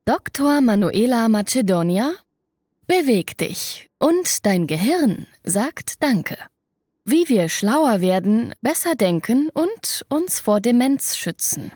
Dr. Manuela Macedonia: Beweg dich und dein Gehirn sagt Danke. Wie wir schlauer werden, besser denken und uns vor Demenz schützen.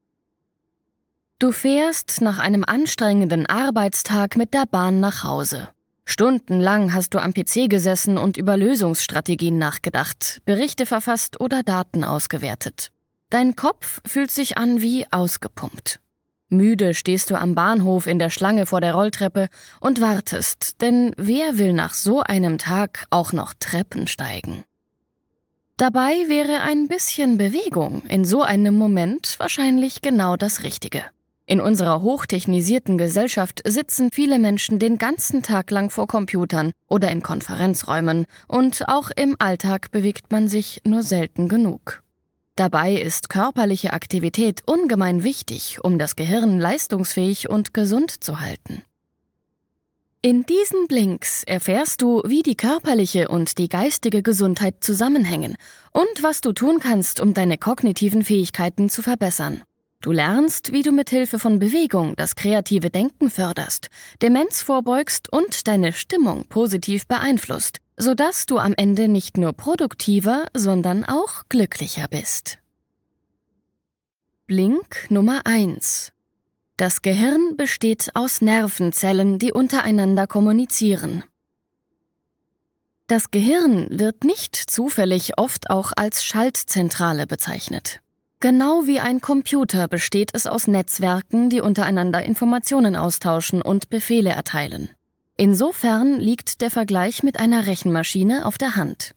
Du fährst nach einem anstrengenden Arbeitstag mit der Bahn nach Hause. Stundenlang hast du am PC gesessen und über Lösungsstrategien nachgedacht, Berichte verfasst oder Daten ausgewertet. Dein Kopf fühlt sich an wie ausgepumpt. Müde stehst du am Bahnhof in der Schlange vor der Rolltreppe und wartest, denn wer will nach so einem Tag auch noch Treppen steigen? Dabei wäre ein bisschen Bewegung in so einem Moment wahrscheinlich genau das Richtige. In unserer hochtechnisierten Gesellschaft sitzen viele Menschen den ganzen Tag lang vor Computern oder in Konferenzräumen und auch im Alltag bewegt man sich nur selten genug. Dabei ist körperliche Aktivität ungemein wichtig, um das Gehirn leistungsfähig und gesund zu halten. In diesen Blinks erfährst du, wie die körperliche und die geistige Gesundheit zusammenhängen und was du tun kannst, um deine kognitiven Fähigkeiten zu verbessern. Du lernst, wie du mit Hilfe von Bewegung das kreative Denken förderst, Demenz vorbeugst und deine Stimmung positiv beeinflusst, sodass du am Ende nicht nur produktiver, sondern auch glücklicher bist. Blink Nummer 1: Das Gehirn besteht aus Nervenzellen, die untereinander kommunizieren. Das Gehirn wird nicht zufällig oft auch als Schaltzentrale bezeichnet. Genau wie ein Computer besteht es aus Netzwerken, die untereinander Informationen austauschen und Befehle erteilen. Insofern liegt der Vergleich mit einer Rechenmaschine auf der Hand.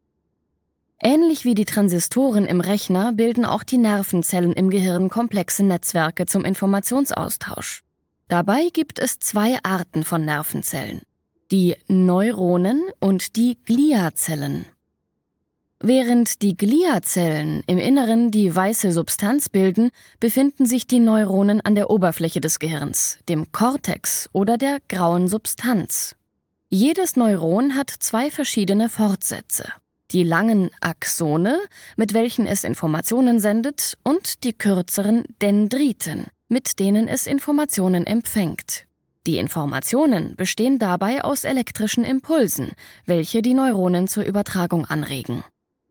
Ähnlich wie die Transistoren im Rechner bilden auch die Nervenzellen im Gehirn komplexe Netzwerke zum Informationsaustausch. Dabei gibt es zwei Arten von Nervenzellen: die Neuronen und die Gliazellen. Während die Gliazellen im Inneren die weiße Substanz bilden, befinden sich die Neuronen an der Oberfläche des Gehirns, dem Kortex oder der grauen Substanz. Jedes Neuron hat zwei verschiedene Fortsätze: die langen Axone, mit welchen es Informationen sendet, und die kürzeren Dendriten, mit denen es Informationen empfängt. Die Informationen bestehen dabei aus elektrischen Impulsen, welche die Neuronen zur Übertragung anregen.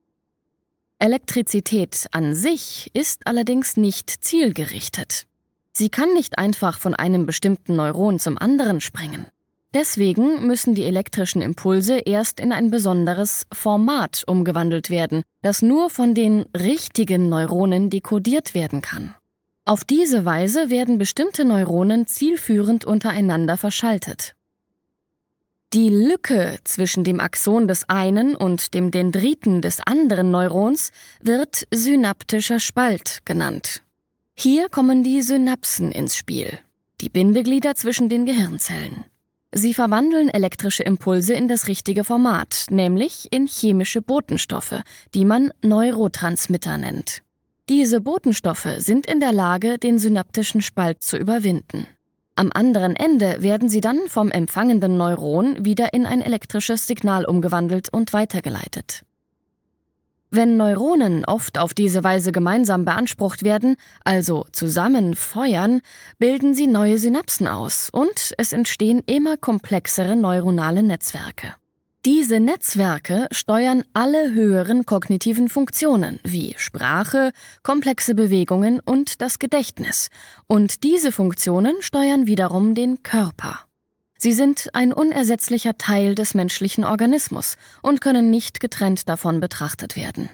Elektrizität an sich ist allerdings nicht zielgerichtet. Sie kann nicht einfach von einem bestimmten Neuron zum anderen springen. Deswegen müssen die elektrischen Impulse erst in ein besonderes Format umgewandelt werden, das nur von den richtigen Neuronen dekodiert werden kann. Auf diese Weise werden bestimmte Neuronen zielführend untereinander verschaltet. Die Lücke zwischen dem Axon des einen und dem Dendriten des anderen Neurons wird synaptischer Spalt genannt. Hier kommen die Synapsen ins Spiel, die Bindeglieder zwischen den Gehirnzellen. Sie verwandeln elektrische Impulse in das richtige Format, nämlich in chemische Botenstoffe, die man Neurotransmitter nennt. Diese Botenstoffe sind in der Lage, den synaptischen Spalt zu überwinden. Am anderen Ende werden sie dann vom empfangenden Neuron wieder in ein elektrisches Signal umgewandelt und weitergeleitet. Wenn Neuronen oft auf diese Weise gemeinsam beansprucht werden, also zusammen feuern, bilden sie neue Synapsen aus und es entstehen immer komplexere neuronale Netzwerke. Diese Netzwerke steuern alle höheren kognitiven Funktionen wie Sprache, komplexe Bewegungen und das Gedächtnis. Und diese Funktionen steuern wiederum den Körper. Sie sind ein unersetzlicher Teil des menschlichen Organismus und können nicht getrennt davon betrachtet werden.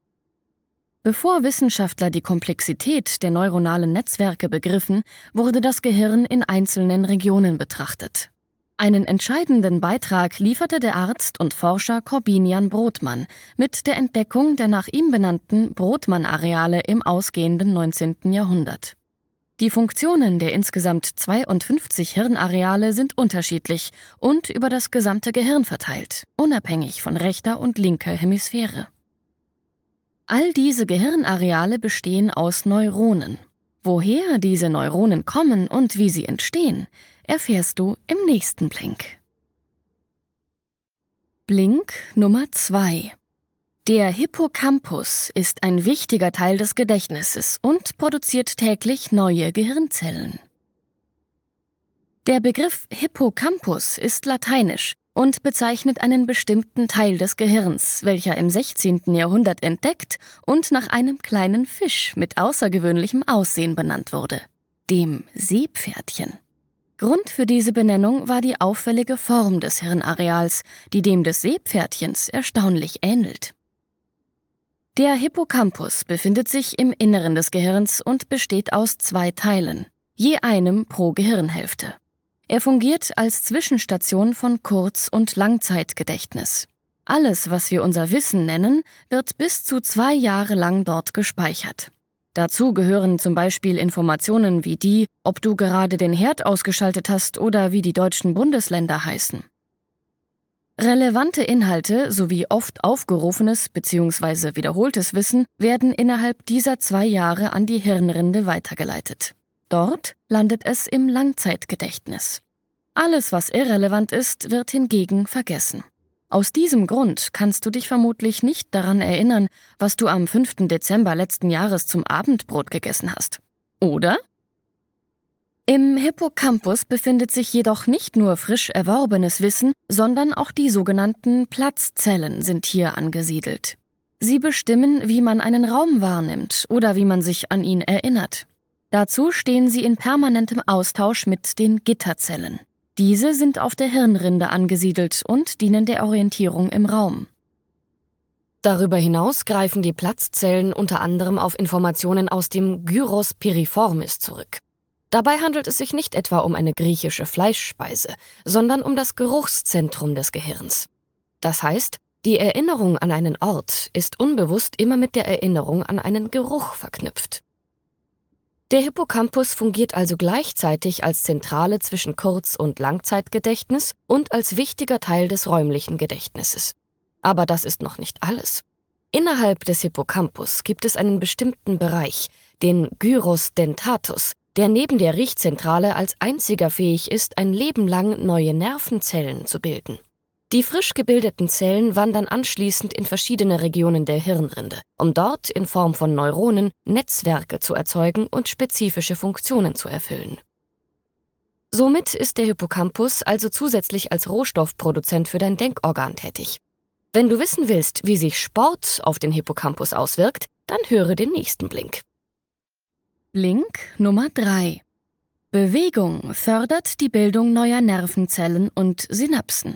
Bevor Wissenschaftler die Komplexität der neuronalen Netzwerke begriffen, wurde das Gehirn in einzelnen Regionen betrachtet. Einen entscheidenden Beitrag lieferte der Arzt und Forscher Korbinian Brodmann mit der Entdeckung der nach ihm benannten Brodmann-Areale im ausgehenden 19. Jahrhundert. Die Funktionen der insgesamt 52 Hirnareale sind unterschiedlich und über das gesamte Gehirn verteilt, unabhängig von rechter und linker Hemisphäre. All diese Gehirnareale bestehen aus Neuronen. Woher diese Neuronen kommen und wie sie entstehen, erfährst du im nächsten Blink. Blink Nummer 2: Der Hippocampus ist ein wichtiger Teil des Gedächtnisses und produziert täglich neue Gehirnzellen. Der Begriff Hippocampus ist lateinisch und bezeichnet einen bestimmten Teil des Gehirns, welcher im 16. Jahrhundert entdeckt und nach einem kleinen Fisch mit außergewöhnlichem Aussehen benannt wurde, dem Seepferdchen. Grund für diese Benennung war die auffällige Form des Hirnareals, die dem des Seepferdchens erstaunlich ähnelt. Der Hippocampus befindet sich im Inneren des Gehirns und besteht aus 2 Teilen, je einem pro Gehirnhälfte. Er fungiert als Zwischenstation von Kurz- und Langzeitgedächtnis. Alles, was wir unser Wissen nennen, wird bis zu 2 Jahre lang dort gespeichert. Dazu gehören zum Beispiel Informationen wie die, ob du gerade den Herd ausgeschaltet hast oder wie die deutschen Bundesländer heißen. Relevante Inhalte sowie oft aufgerufenes bzw. wiederholtes Wissen werden innerhalb dieser 2 Jahre an die Hirnrinde weitergeleitet. Dort landet es im Langzeitgedächtnis. Alles, was irrelevant ist, wird hingegen vergessen. Aus diesem Grund kannst du dich vermutlich nicht daran erinnern, was du am 5. Dezember letzten Jahres zum Abendbrot gegessen hast. Oder? Im Hippocampus befindet sich jedoch nicht nur frisch erworbenes Wissen, sondern auch die sogenannten Platzzellen sind hier angesiedelt. Sie bestimmen, wie man einen Raum wahrnimmt oder wie man sich an ihn erinnert. Dazu stehen sie in permanentem Austausch mit den Gitterzellen. Diese sind auf der Hirnrinde angesiedelt und dienen der Orientierung im Raum. Darüber hinaus greifen die Platzzellen unter anderem auf Informationen aus dem Gyrus piriformis zurück. Dabei handelt es sich nicht etwa um eine griechische Fleischspeise, sondern um das Geruchszentrum des Gehirns. Das heißt, die Erinnerung an einen Ort ist unbewusst immer mit der Erinnerung an einen Geruch verknüpft. Der Hippocampus fungiert also gleichzeitig als Zentrale zwischen Kurz- und Langzeitgedächtnis und als wichtiger Teil des räumlichen Gedächtnisses. Aber das ist noch nicht alles. Innerhalb des Hippocampus gibt es einen bestimmten Bereich, den Gyrus dentatus, der neben der Riechzentrale als einziger fähig ist, ein Leben lang neue Nervenzellen zu bilden. Die frisch gebildeten Zellen wandern anschließend in verschiedene Regionen der Hirnrinde, um dort in Form von Neuronen Netzwerke zu erzeugen und spezifische Funktionen zu erfüllen. Somit ist der Hippocampus also zusätzlich als Rohstoffproduzent für dein Denkorgan tätig. Wenn du wissen willst, wie sich Sport auf den Hippocampus auswirkt, dann höre den nächsten Blink. Blink Nummer 3. Bewegung fördert die Bildung neuer Nervenzellen und Synapsen.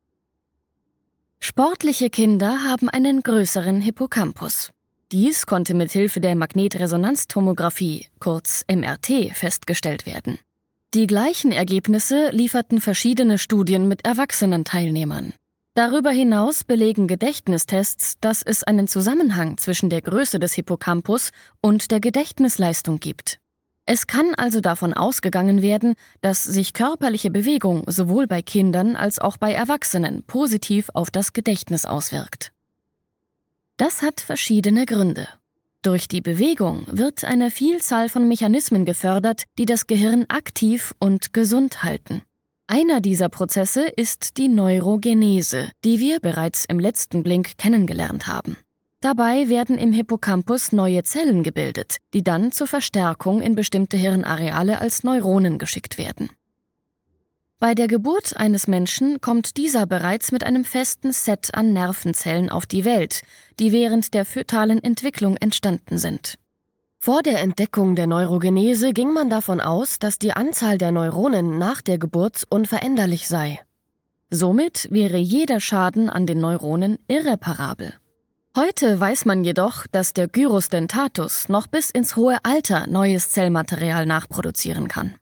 Sportliche Kinder haben einen größeren Hippocampus. Dies konnte mit Hilfe der Magnetresonanztomographie, kurz MRT, festgestellt werden. Die gleichen Ergebnisse lieferten verschiedene Studien mit erwachsenen Teilnehmern. Darüber hinaus belegen Gedächtnistests, dass es einen Zusammenhang zwischen der Größe des Hippocampus und der Gedächtnisleistung gibt. Es kann also davon ausgegangen werden, dass sich körperliche Bewegung sowohl bei Kindern als auch bei Erwachsenen positiv auf das Gedächtnis auswirkt. Das hat verschiedene Gründe. Durch die Bewegung wird eine Vielzahl von Mechanismen gefördert, die das Gehirn aktiv und gesund halten. Einer dieser Prozesse ist die Neurogenese, die wir bereits im letzten Blink kennengelernt haben. Dabei werden im Hippocampus neue Zellen gebildet, die dann zur Verstärkung in bestimmte Hirnareale als Neuronen geschickt werden. Bei der Geburt eines Menschen kommt dieser bereits mit einem festen Set an Nervenzellen auf die Welt, die während der fötalen Entwicklung entstanden sind. Vor der Entdeckung der Neurogenese ging man davon aus, dass die Anzahl der Neuronen nach der Geburt unveränderlich sei. Somit wäre jeder Schaden an den Neuronen irreparabel. Heute weiß man jedoch, dass der Gyrus dentatus noch bis ins hohe Alter neues Zellmaterial nachproduzieren kann.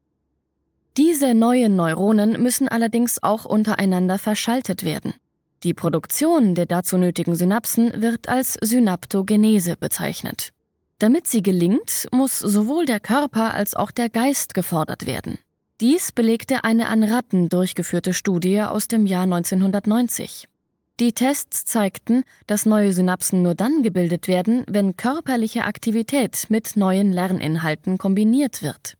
Diese neuen Neuronen müssen allerdings auch untereinander verschaltet werden. Die Produktion der dazu nötigen Synapsen wird als Synaptogenese bezeichnet. Damit sie gelingt, muss sowohl der Körper als auch der Geist gefordert werden. Dies belegte eine an Ratten durchgeführte Studie aus dem Jahr 1990. Die Tests zeigten, dass neue Synapsen nur dann gebildet werden, wenn körperliche Aktivität mit neuen Lerninhalten kombiniert wird.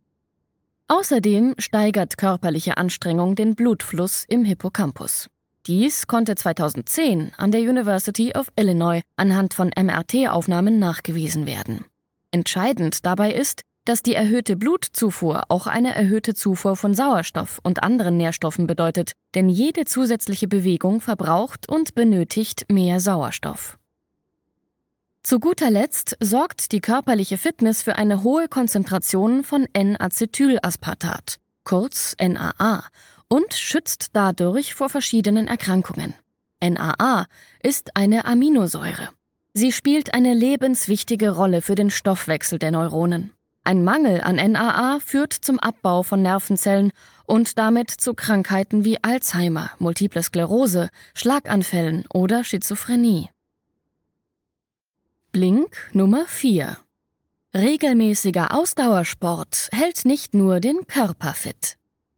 Außerdem steigert körperliche Anstrengung den Blutfluss im Hippocampus. Dies konnte 2010 an der University of Illinois anhand von MRT-Aufnahmen nachgewiesen werden. Entscheidend dabei ist, dass die erhöhte Blutzufuhr auch eine erhöhte Zufuhr von Sauerstoff und anderen Nährstoffen bedeutet, denn jede zusätzliche Bewegung verbraucht und benötigt mehr Sauerstoff. Zu guter Letzt sorgt die körperliche Fitness für eine hohe Konzentration von N-Acetylaspartat, kurz NAA, und schützt dadurch vor verschiedenen Erkrankungen. NAA ist eine Aminosäure. Sie spielt eine lebenswichtige Rolle für den Stoffwechsel der Neuronen. Ein Mangel an NAA führt zum Abbau von Nervenzellen und damit zu Krankheiten wie Alzheimer, Multiple Sklerose, Schlaganfällen oder Schizophrenie. Blink Nummer 4. Regelmäßiger Ausdauersport hält nicht nur den Körper fit.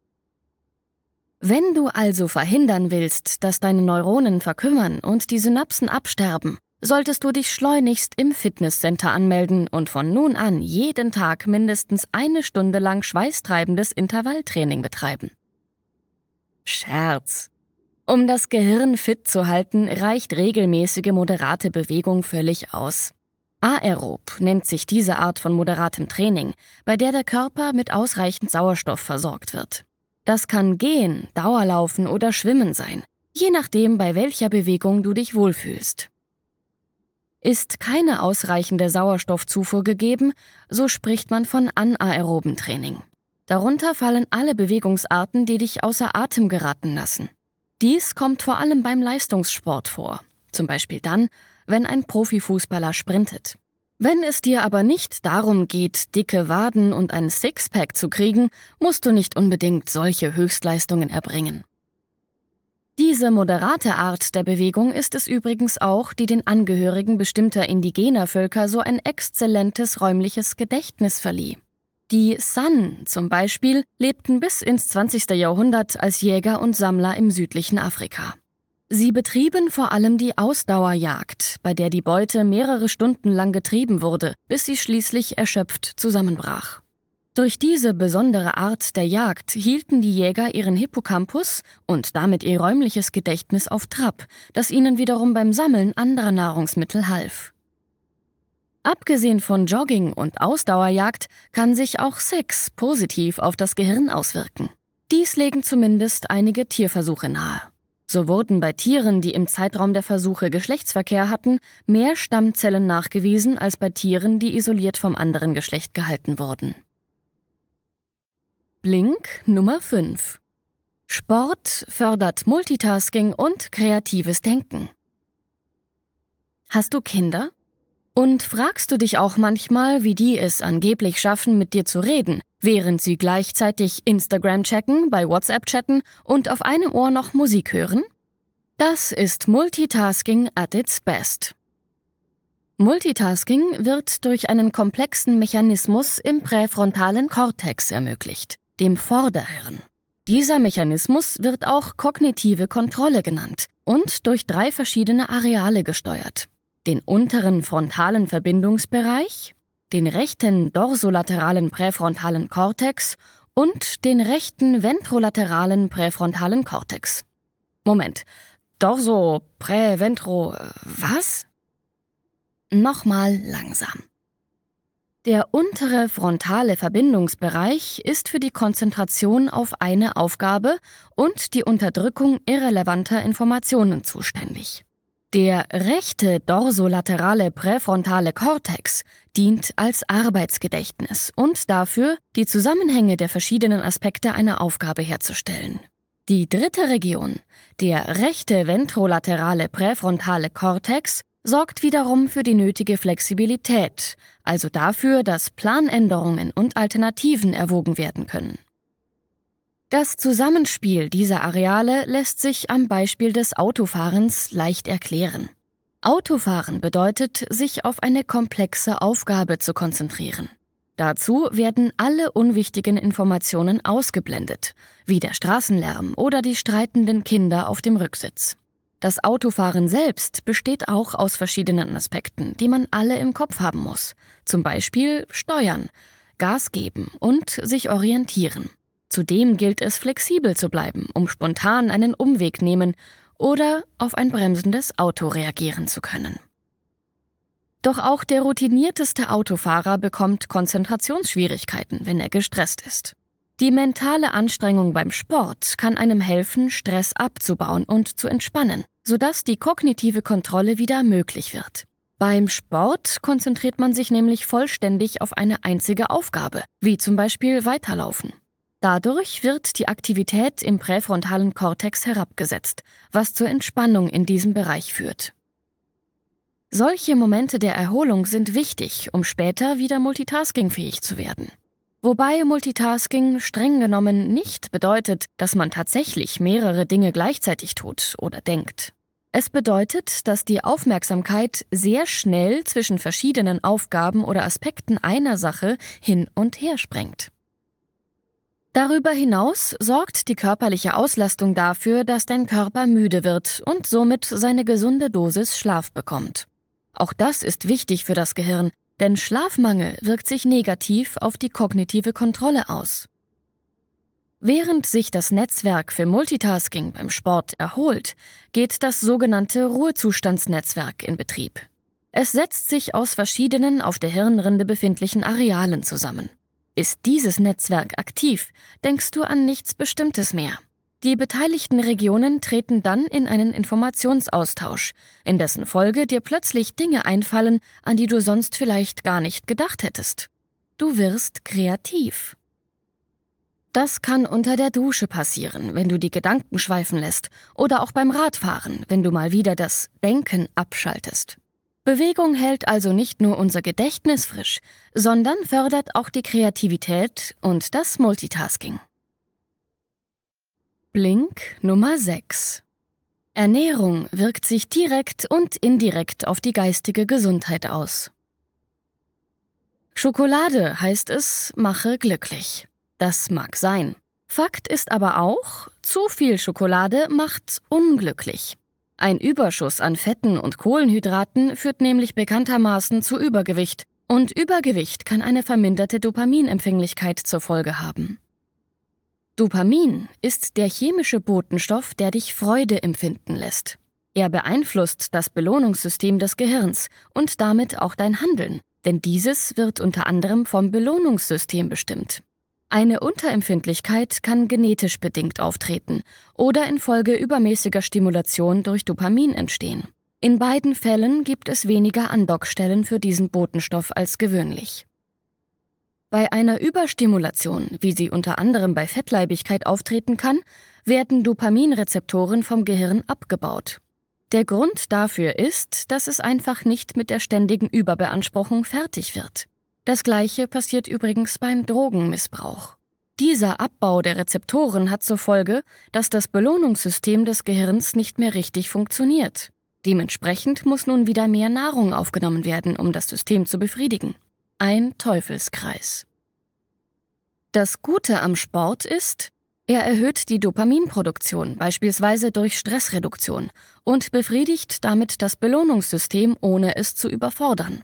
Wenn du also verhindern willst, dass deine Neuronen verkümmern und die Synapsen absterben, solltest du dich schleunigst im Fitnesscenter anmelden und von nun an jeden Tag mindestens 1 Stunde lang schweißtreibendes Intervalltraining betreiben. Scherz! Um das Gehirn fit zu halten, reicht regelmäßige moderate Bewegung völlig aus. Aerob nennt sich diese Art von moderatem Training, bei der der Körper mit ausreichend Sauerstoff versorgt wird. Das kann Gehen, Dauerlaufen oder Schwimmen sein, je nachdem, bei welcher Bewegung du dich wohlfühlst. Ist keine ausreichende Sauerstoffzufuhr gegeben, so spricht man von anaeroben Training. Darunter fallen alle Bewegungsarten, die dich außer Atem geraten lassen. Dies kommt vor allem beim Leistungssport vor, zum Beispiel dann, wenn ein Profifußballer sprintet. Wenn es dir aber nicht darum geht, dicke Waden und ein Sixpack zu kriegen, musst du nicht unbedingt solche Höchstleistungen erbringen. Diese moderate Art der Bewegung ist es übrigens auch, die den Angehörigen bestimmter indigener Völker so ein exzellentes räumliches Gedächtnis verlieh. Die San zum Beispiel lebten bis ins 20. Jahrhundert als Jäger und Sammler im südlichen Afrika. Sie betrieben vor allem die Ausdauerjagd, bei der die Beute mehrere Stunden lang getrieben wurde, bis sie schließlich erschöpft zusammenbrach. Durch diese besondere Art der Jagd hielten die Jäger ihren Hippocampus und damit ihr räumliches Gedächtnis auf Trab, das ihnen wiederum beim Sammeln anderer Nahrungsmittel half. Abgesehen von Jogging und Ausdauerjagd kann sich auch Sex positiv auf das Gehirn auswirken. Dies legen zumindest einige Tierversuche nahe. So wurden bei Tieren, die im Zeitraum der Versuche Geschlechtsverkehr hatten, mehr Stammzellen nachgewiesen als bei Tieren, die isoliert vom anderen Geschlecht gehalten wurden. Blink Nummer 5. Sport fördert Multitasking und kreatives Denken. Hast du Kinder? Und fragst du dich auch manchmal, wie die es angeblich schaffen, mit dir zu reden, während sie gleichzeitig Instagram checken, bei WhatsApp chatten und auf einem Ohr noch Musik hören? Das ist Multitasking at its best. Multitasking wird durch einen komplexen Mechanismus im präfrontalen Kortex ermöglicht, dem Vorderhirn. Dieser Mechanismus wird auch kognitive Kontrolle genannt und durch 3 verschiedene Areale gesteuert: den unteren frontalen Verbindungsbereich, den rechten dorsolateralen präfrontalen Kortex und den rechten ventrolateralen präfrontalen Kortex. Moment, was? Nochmal langsam. Der untere frontale Verbindungsbereich ist für die Konzentration auf eine Aufgabe und die Unterdrückung irrelevanter Informationen zuständig. Der rechte dorsolaterale präfrontale Kortex dient als Arbeitsgedächtnis und dafür, die Zusammenhänge der verschiedenen Aspekte einer Aufgabe herzustellen. Die dritte Region, der rechte ventrolaterale präfrontale Kortex, sorgt wiederum für die nötige Flexibilität, also dafür, dass Planänderungen und Alternativen erwogen werden können. Das Zusammenspiel dieser Areale lässt sich am Beispiel des Autofahrens leicht erklären. Autofahren bedeutet, sich auf eine komplexe Aufgabe zu konzentrieren. Dazu werden alle unwichtigen Informationen ausgeblendet, wie der Straßenlärm oder die streitenden Kinder auf dem Rücksitz. Das Autofahren selbst besteht auch aus verschiedenen Aspekten, die man alle im Kopf haben muss. Zum Beispiel Steuern, Gas geben und sich orientieren. Zudem gilt es, flexibel zu bleiben, um spontan einen Umweg nehmen oder auf ein bremsendes Auto reagieren zu können. Doch auch der routinierteste Autofahrer bekommt Konzentrationsschwierigkeiten, wenn er gestresst ist. Die mentale Anstrengung beim Sport kann einem helfen, Stress abzubauen und zu entspannen, sodass die kognitive Kontrolle wieder möglich wird. Beim Sport konzentriert man sich nämlich vollständig auf eine einzige Aufgabe, wie zum Beispiel Weiterlaufen. Dadurch wird die Aktivität im präfrontalen Kortex herabgesetzt, was zur Entspannung in diesem Bereich führt. Solche Momente der Erholung sind wichtig, um später wieder multitaskingfähig zu werden. Wobei Multitasking streng genommen nicht bedeutet, dass man tatsächlich mehrere Dinge gleichzeitig tut oder denkt. Es bedeutet, dass die Aufmerksamkeit sehr schnell zwischen verschiedenen Aufgaben oder Aspekten einer Sache hin und her springt. Darüber hinaus sorgt die körperliche Auslastung dafür, dass dein Körper müde wird und somit seine gesunde Dosis Schlaf bekommt. Auch das ist wichtig für das Gehirn, denn Schlafmangel wirkt sich negativ auf die kognitive Kontrolle aus. Während sich das Netzwerk für Multitasking beim Sport erholt, geht das sogenannte Ruhezustandsnetzwerk in Betrieb. Es setzt sich aus verschiedenen auf der Hirnrinde befindlichen Arealen zusammen. Ist dieses Netzwerk aktiv, denkst du an nichts Bestimmtes mehr. Die beteiligten Regionen treten dann in einen Informationsaustausch, in dessen Folge dir plötzlich Dinge einfallen, an die du sonst vielleicht gar nicht gedacht hättest. Du wirst kreativ. Das kann unter der Dusche passieren, wenn du die Gedanken schweifen lässt, oder auch beim Radfahren, wenn du mal wieder das Denken abschaltest. Bewegung hält also nicht nur unser Gedächtnis frisch, sondern fördert auch die Kreativität und das Multitasking. Blink Nummer 6. Ernährung wirkt sich direkt und indirekt auf die geistige Gesundheit aus. Schokolade, heißt es, mache glücklich. Das mag sein. Fakt ist aber auch, zu viel Schokolade macht unglücklich. Ein Überschuss an Fetten und Kohlenhydraten führt nämlich bekanntermaßen zu Übergewicht. Und Übergewicht kann eine verminderte Dopaminempfänglichkeit zur Folge haben. Dopamin ist der chemische Botenstoff, der dich Freude empfinden lässt. Er beeinflusst das Belohnungssystem des Gehirns und damit auch dein Handeln, denn dieses wird unter anderem vom Belohnungssystem bestimmt. Eine Unterempfindlichkeit kann genetisch bedingt auftreten oder infolge übermäßiger Stimulation durch Dopamin entstehen. In beiden Fällen gibt es weniger Andockstellen für diesen Botenstoff als gewöhnlich. Bei einer Überstimulation, wie sie unter anderem bei Fettleibigkeit auftreten kann, werden Dopaminrezeptoren vom Gehirn abgebaut. Der Grund dafür ist, dass es einfach nicht mit der ständigen Überbeanspruchung fertig wird. Das Gleiche passiert übrigens beim Drogenmissbrauch. Dieser Abbau der Rezeptoren hat zur Folge, dass das Belohnungssystem des Gehirns nicht mehr richtig funktioniert. Dementsprechend muss nun wieder mehr Nahrung aufgenommen werden, um das System zu befriedigen. Ein Teufelskreis. Das Gute am Sport ist, er erhöht die Dopaminproduktion, beispielsweise durch Stressreduktion, und befriedigt damit das Belohnungssystem, ohne es zu überfordern.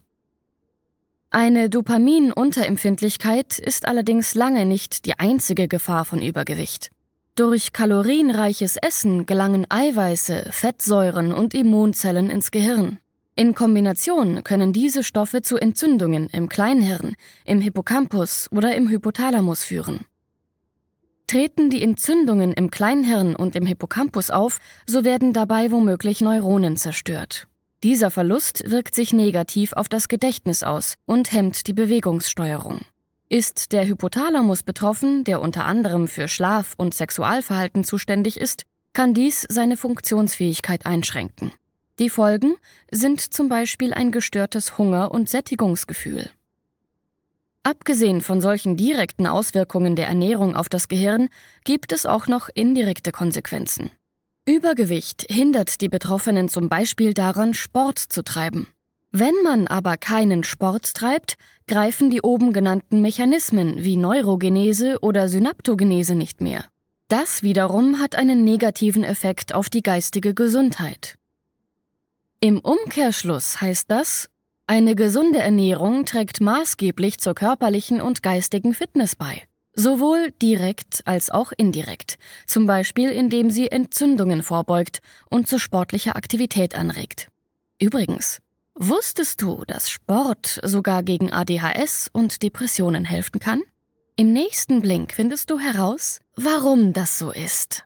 Eine Dopamin-Unterempfindlichkeit ist allerdings lange nicht die einzige Gefahr von Übergewicht. Durch kalorienreiches Essen gelangen Eiweiße, Fettsäuren und Immunzellen ins Gehirn. In Kombination können diese Stoffe zu Entzündungen im Kleinhirn, im Hippocampus oder im Hypothalamus führen. Treten die Entzündungen im Kleinhirn und im Hippocampus auf, so werden dabei womöglich Neuronen zerstört. Dieser Verlust wirkt sich negativ auf das Gedächtnis aus und hemmt die Bewegungssteuerung. Ist der Hypothalamus betroffen, der unter anderem für Schlaf- und Sexualverhalten zuständig ist, kann dies seine Funktionsfähigkeit einschränken. Die Folgen sind zum Beispiel ein gestörtes Hunger- und Sättigungsgefühl. Abgesehen von solchen direkten Auswirkungen der Ernährung auf das Gehirn gibt es auch noch indirekte Konsequenzen. Übergewicht hindert die Betroffenen zum Beispiel daran, Sport zu treiben. Wenn man aber keinen Sport treibt, greifen die oben genannten Mechanismen wie Neurogenese oder Synaptogenese nicht mehr. Das wiederum hat einen negativen Effekt auf die geistige Gesundheit. Im Umkehrschluss heißt das, eine gesunde Ernährung trägt maßgeblich zur körperlichen und geistigen Fitness bei. Sowohl direkt als auch indirekt, zum Beispiel indem sie Entzündungen vorbeugt und zu sportlicher Aktivität anregt. Übrigens, Wusstest du, dass Sport sogar gegen ADHS und Depressionen helfen kann? Im nächsten Blink findest du heraus, warum das so ist.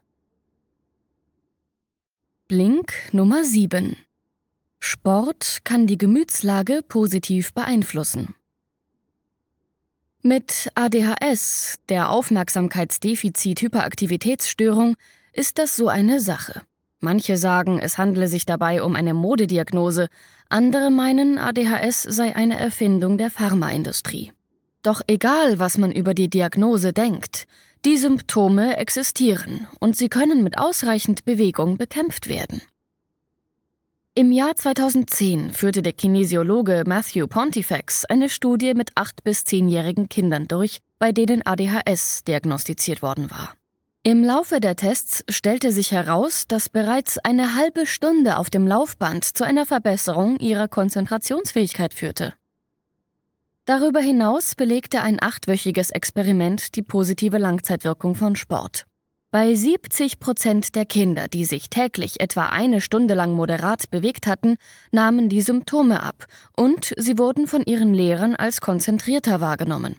Blink Nummer 7. Sport kann die Gemütslage positiv beeinflussen. Mit ADHS, der Aufmerksamkeitsdefizit-Hyperaktivitätsstörung, ist das so eine Sache. Manche sagen, es handle sich dabei um eine Modediagnose, andere meinen, ADHS sei eine Erfindung der Pharmaindustrie. Doch egal, was man über die Diagnose denkt, die Symptome existieren und sie können mit ausreichend Bewegung bekämpft werden. Im Jahr 2010 führte der Kinesiologe Matthew Pontifex eine Studie mit 8- bis 10-jährigen Kindern durch, bei denen ADHS diagnostiziert worden war. Im Laufe der Tests stellte sich heraus, dass bereits eine halbe Stunde auf dem Laufband zu einer Verbesserung ihrer Konzentrationsfähigkeit führte. Darüber hinaus belegte ein 8-wöchiges Experiment die positive Langzeitwirkung von Sport. Bei 70% der Kinder, die sich täglich etwa eine Stunde lang moderat bewegt hatten, nahmen die Symptome ab und sie wurden von ihren Lehrern als konzentrierter wahrgenommen.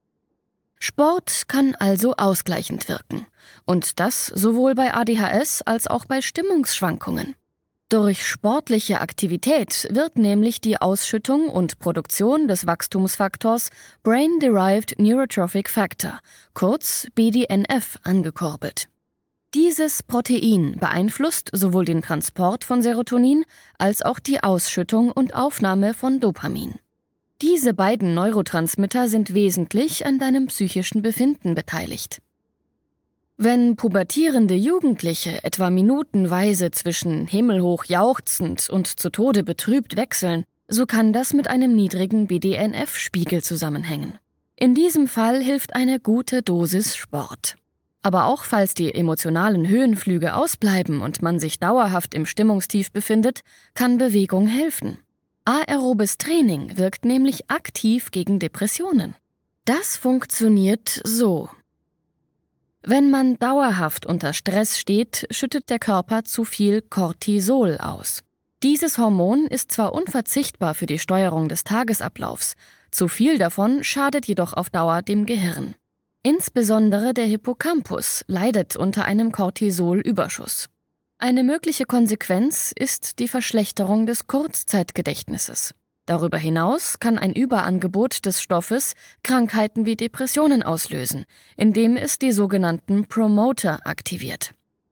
Sport kann also ausgleichend wirken. Und das sowohl bei ADHS als auch bei Stimmungsschwankungen. Durch sportliche Aktivität wird nämlich die Ausschüttung und Produktion des Wachstumsfaktors Brain-Derived Neurotrophic Factor, kurz BDNF, angekurbelt. Dieses Protein beeinflusst sowohl den Transport von Serotonin als auch die Ausschüttung und Aufnahme von Dopamin. Diese beiden Neurotransmitter sind wesentlich an deinem psychischen Befinden beteiligt. Wenn pubertierende Jugendliche etwa minutenweise zwischen himmelhoch jauchzend und zu Tode betrübt wechseln, so kann das mit einem niedrigen BDNF-Spiegel zusammenhängen. In diesem Fall hilft eine gute Dosis Sport. Aber auch falls die emotionalen Höhenflüge ausbleiben und man sich dauerhaft im Stimmungstief befindet, kann Bewegung helfen. Aerobes Training wirkt nämlich aktiv gegen Depressionen. Das funktioniert so. Wenn man dauerhaft unter Stress steht, schüttet der Körper zu viel Cortisol aus. Dieses Hormon ist zwar unverzichtbar für die Steuerung des Tagesablaufs, zu viel davon schadet jedoch auf Dauer dem Gehirn. Insbesondere der Hippocampus leidet unter einem Cortisolüberschuss. Eine mögliche Konsequenz ist die Verschlechterung des Kurzzeitgedächtnisses. Darüber hinaus kann ein Überangebot des Stoffes Krankheiten wie Depressionen auslösen, indem es die sogenannten Promoter aktiviert.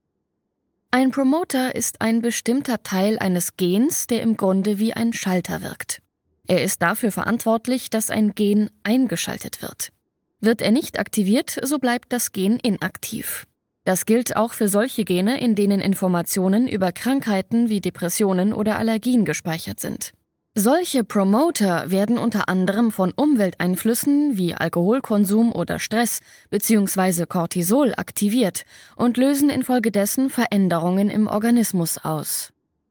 Ein Promoter ist ein bestimmter Teil eines Gens, der im Grunde wie ein Schalter wirkt. Er ist dafür verantwortlich, dass ein Gen eingeschaltet wird. Wird er nicht aktiviert, so bleibt das Gen inaktiv. Das gilt auch für solche Gene, in denen Informationen über Krankheiten wie Depressionen oder Allergien gespeichert sind. Solche Promoter werden unter anderem von Umwelteinflüssen wie Alkoholkonsum oder Stress bzw. Cortisol aktiviert und lösen infolgedessen Veränderungen im Organismus aus.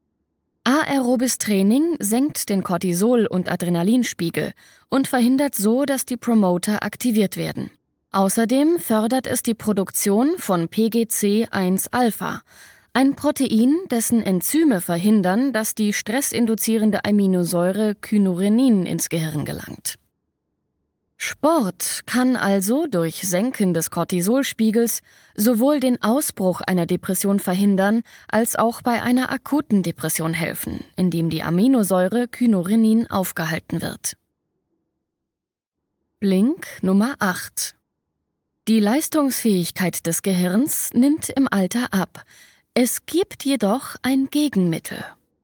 Aerobes Training senkt den Cortisol- und Adrenalinspiegel und verhindert so, dass die Promoter aktiviert werden. Außerdem fördert es die Produktion von PGC1-Alpha, ein Protein, dessen Enzyme verhindern, dass die stressinduzierende Aminosäure Kynurenin ins Gehirn gelangt. Sport kann also durch Senken des Cortisolspiegels sowohl den Ausbruch einer Depression verhindern, als auch bei einer akuten Depression helfen, indem die Aminosäure Kynurenin aufgehalten wird. Blink Nummer 8. Die Leistungsfähigkeit des Gehirns nimmt im Alter ab. Es gibt jedoch ein Gegenmittel.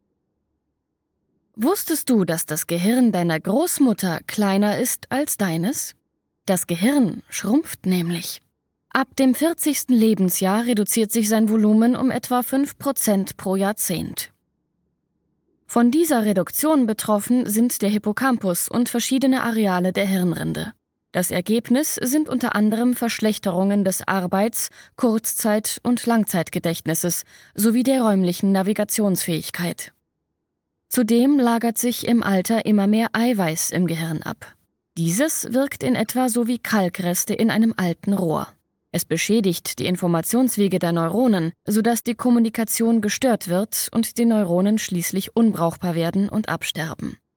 Wusstest du, dass das Gehirn deiner Großmutter kleiner ist als deines? Das Gehirn schrumpft nämlich. Ab dem 40. Lebensjahr reduziert sich sein Volumen um etwa 5% pro Jahrzehnt. Von dieser Reduktion betroffen sind der Hippocampus und verschiedene Areale der Hirnrinde. Das Ergebnis sind unter anderem Verschlechterungen des Arbeits-, Kurzzeit- und Langzeitgedächtnisses sowie der räumlichen Navigationsfähigkeit. Zudem lagert sich im Alter immer mehr Eiweiß im Gehirn ab. Dieses wirkt in etwa so wie Kalkreste in einem alten Rohr. Es beschädigt die Informationswege der Neuronen, sodass die Kommunikation gestört wird und die Neuronen schließlich unbrauchbar werden und absterben.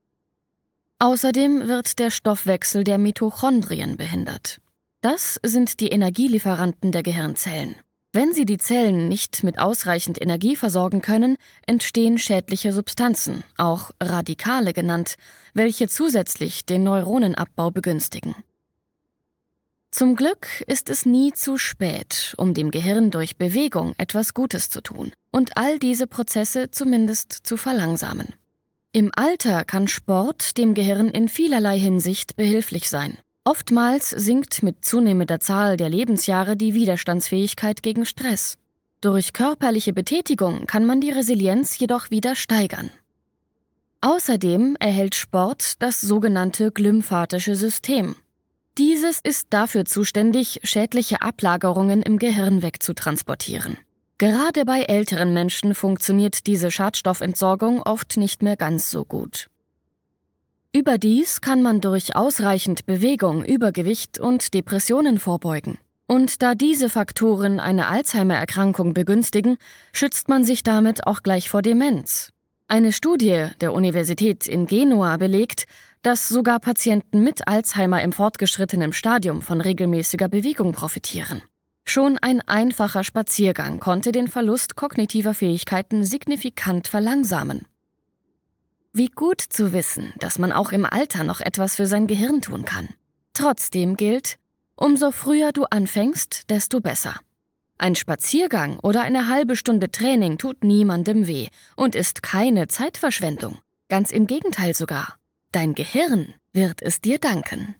Außerdem wird der Stoffwechsel der Mitochondrien behindert. Das sind die Energielieferanten der Gehirnzellen. Wenn sie die Zellen nicht mit ausreichend Energie versorgen können, entstehen schädliche Substanzen, auch Radikale genannt, welche zusätzlich den Neuronenabbau begünstigen. Zum Glück ist es nie zu spät, um dem Gehirn durch Bewegung etwas Gutes zu tun und all diese Prozesse zumindest zu verlangsamen. Im Alter kann Sport dem Gehirn in vielerlei Hinsicht behilflich sein. Oftmals sinkt mit zunehmender Zahl der Lebensjahre die Widerstandsfähigkeit gegen Stress. Durch körperliche Betätigung kann man die Resilienz jedoch wieder steigern. Außerdem erhält Sport das sogenannte glymphatische System. Dieses ist dafür zuständig, schädliche Ablagerungen im Gehirn wegzutransportieren. Gerade bei älteren Menschen funktioniert diese Schadstoffentsorgung oft nicht mehr ganz so gut. Überdies kann man durch ausreichend Bewegung Übergewicht und Depressionen vorbeugen. Und da diese Faktoren eine Alzheimer-Erkrankung begünstigen, schützt man sich damit auch gleich vor Demenz. Eine Studie der Universität in Genua belegt, dass sogar Patienten mit Alzheimer im fortgeschrittenen Stadium von regelmäßiger Bewegung profitieren. Schon ein einfacher Spaziergang konnte den Verlust kognitiver Fähigkeiten signifikant verlangsamen. Wie gut zu wissen, dass man auch im Alter noch etwas für sein Gehirn tun kann. Trotzdem gilt, umso früher du anfängst, desto besser. Ein Spaziergang oder eine halbe Stunde Training tut niemandem weh und ist keine Zeitverschwendung. Ganz im Gegenteil sogar. Dein Gehirn wird es dir danken.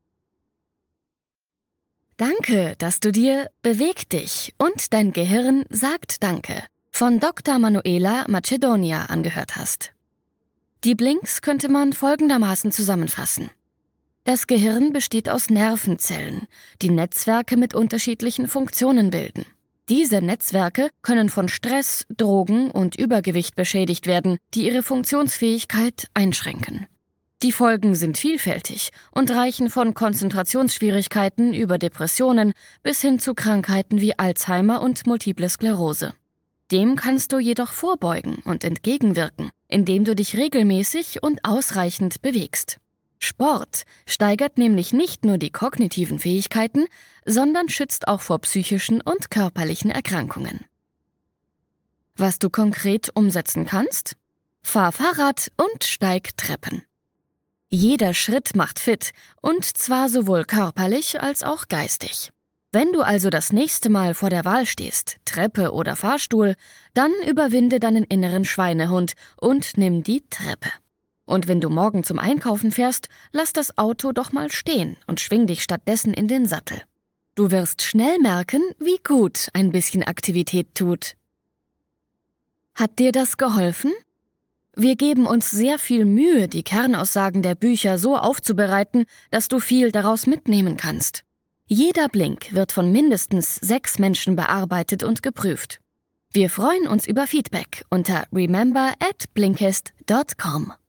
Danke, dass du dir Beweg dich und dein Gehirn sagt Danke von Dr. Manuela Macedonia angehört hast. Die Blinks könnte man folgendermaßen zusammenfassen. Das Gehirn besteht aus Nervenzellen, die Netzwerke mit unterschiedlichen Funktionen bilden. Diese Netzwerke können von Stress, Drogen und Übergewicht beschädigt werden, die ihre Funktionsfähigkeit einschränken. Die Folgen sind vielfältig und reichen von Konzentrationsschwierigkeiten über Depressionen bis hin zu Krankheiten wie Alzheimer und Multiple Sklerose. Dem kannst du jedoch vorbeugen und entgegenwirken, indem du dich regelmäßig und ausreichend bewegst. Sport steigert nämlich nicht nur die kognitiven Fähigkeiten, sondern schützt auch vor psychischen und körperlichen Erkrankungen. Was du konkret umsetzen kannst? Fahr Fahrrad und steig Treppen. Jeder Schritt macht fit, und zwar sowohl körperlich als auch geistig. Wenn du also das nächste Mal vor der Wahl stehst, Treppe oder Fahrstuhl, dann überwinde deinen inneren Schweinehund und nimm die Treppe. Und wenn du morgen zum Einkaufen fährst, lass das Auto doch mal stehen und schwing dich stattdessen in den Sattel. Du wirst schnell merken, wie gut ein bisschen Aktivität tut. Hat dir das geholfen? Wir geben uns sehr viel Mühe, die Kernaussagen der Bücher so aufzubereiten, dass du viel daraus mitnehmen kannst. Jeder Blink wird von mindestens 6 Menschen bearbeitet und geprüft. Wir freuen uns über Feedback unter remember@blinkist.com.